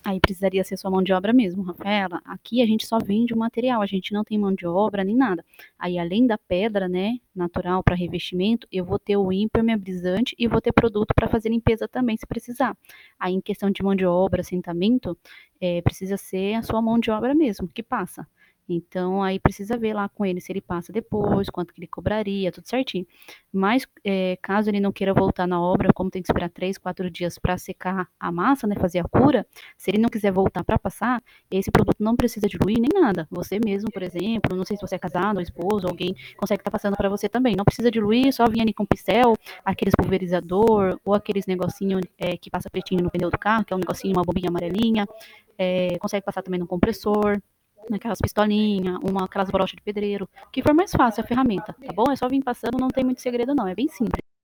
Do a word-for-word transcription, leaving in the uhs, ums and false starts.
Aí precisaria ser sua mão de obra mesmo, Rafaela. Aqui a gente só vende o material, a gente não tem mão de obra nem nada. Aí além da pedra, né, natural para revestimento, eu vou ter o impermeabilizante e vou ter produto para fazer limpeza também, se precisar. Aí em questão de mão de obra, assentamento, é, precisa ser a sua mão de obra mesmo que passa. Então aí precisa ver lá com ele se ele passa depois, quanto que ele cobraria, tudo certinho. Mas é, caso ele não queira voltar na obra, como tem que esperar três, quatro dias para secar a massa, né, fazer a cura, se ele não quiser voltar para passar, esse produto não precisa diluir nem nada. Você mesmo, por exemplo, não sei se você é casado ou esposo, alguém consegue estar passando para você também. Não precisa diluir, só vir ali com pincel, aqueles pulverizador ou aqueles negocinho é, que passa pretinho no pneu do carro, que é um negocinho, uma bobinha amarelinha. É, consegue passar também no compressor, naquelas pistolinhas, uma, aquelas brochas de pedreiro, que for mais fácil a ferramenta, tá bom? É só vir passando, não tem muito segredo não, é bem simples.